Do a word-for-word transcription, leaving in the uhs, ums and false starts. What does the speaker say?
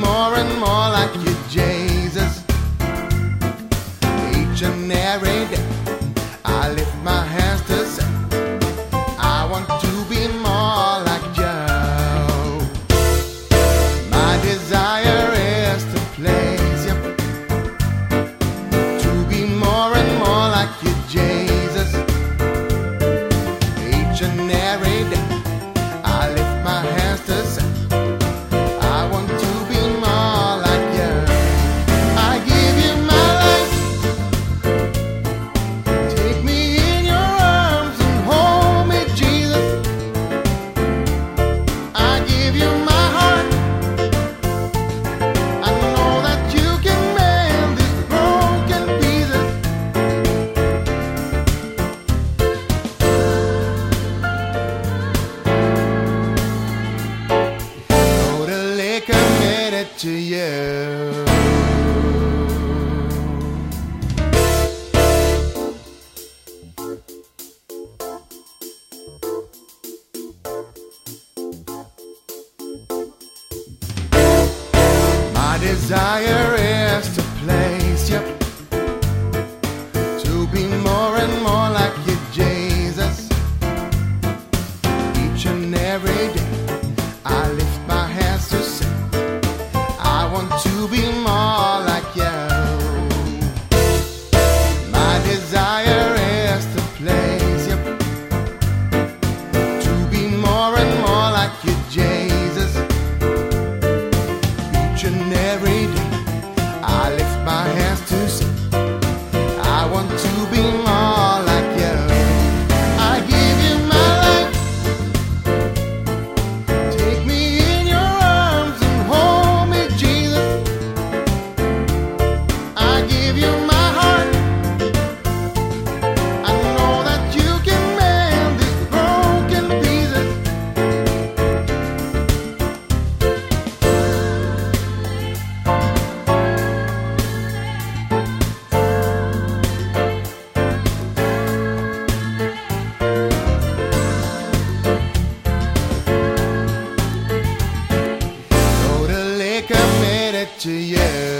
more and more like you, Jesus. Each and every day I lift my hands to say, I want to be more like you. My desire is to please you, to be more and more like you, Jesus. Each and every day I lift my hands to say, I want to be more like you. I give you my life. Take me in your arms and hold me, Jesus. I give you my heart. I know that you can mend these broken pieces. Totally committed to you. My desire is to place you, to be more and more like you, Jesus. Each and every day I lift my hands to say, I want to be more like you. My desire is to place you, to be more and more like you, Jesus. Each and every day I lift my hands to say, I want to be more like you. I give you my life. Take me in your arms and hold me, Jesus. I give you my heart. I know that you can mend these broken pieces. Totally committed to you.